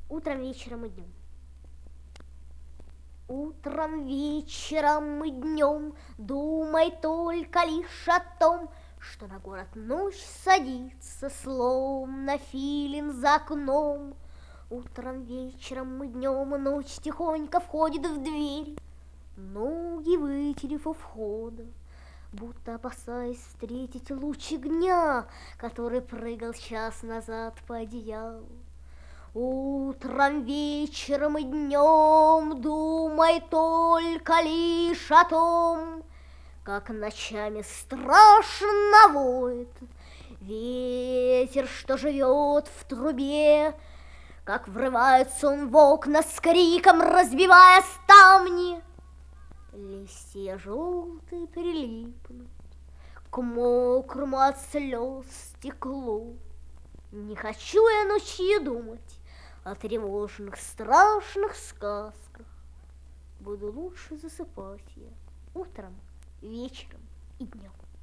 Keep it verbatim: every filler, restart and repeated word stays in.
Утром, вечером и днем. Утром, вечером и днем думай только лишь о том, что на город ночь садится, словно филин за окном. Утром, вечером и днем ночь тихонько входит в дверь, ноги вытерев у входа, будто опасаясь встретить лучик дня, который прыгал час назад по одеялу. Утром, вечером и днем думай только лишь о том, как ночами страшно воет ветер, что живет в трубе, как врывается он в окна с криком, разбивая ставни. Листья желтые прилипнут к мокрому от слез стеклу. Не хочу я ночью думать о тревожных, страшных сказках. Буду лучше засыпать я утром, вечером и днем.